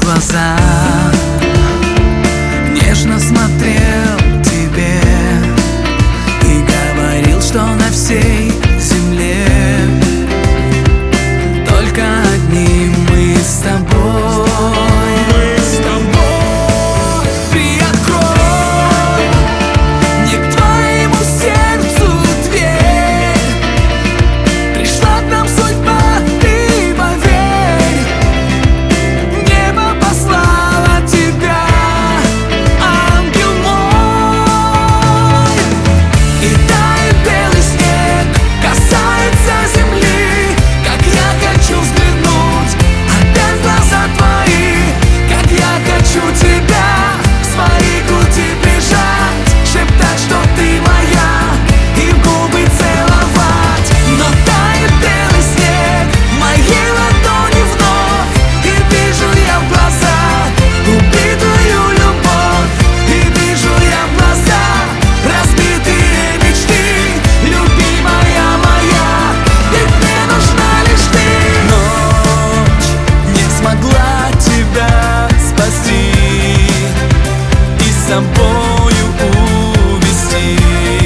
глаза, нежно смотрел тебе и говорил, что на всей земле только одни мы с тобой. С собою увести,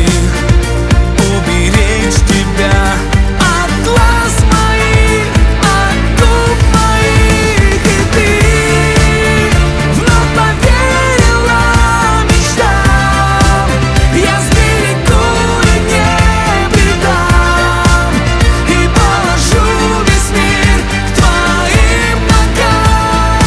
уберечь тебя от глаз моих, от губ моих. И ты вновь поверила мечтам, я сберегу и не предам, и положу весь мир к твоим ногам.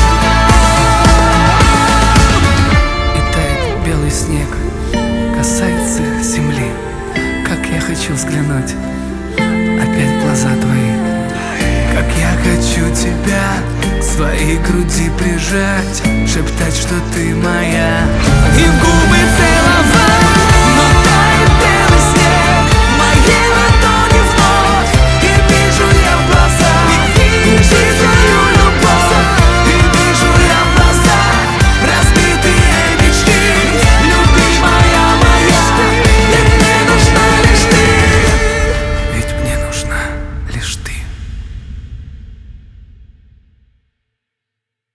Белый снег касается земли, как я хочу взглянуть опять в глаза твои, как я хочу тебя к своей груди прижать, шептать, что ты моя, и в губы целовать.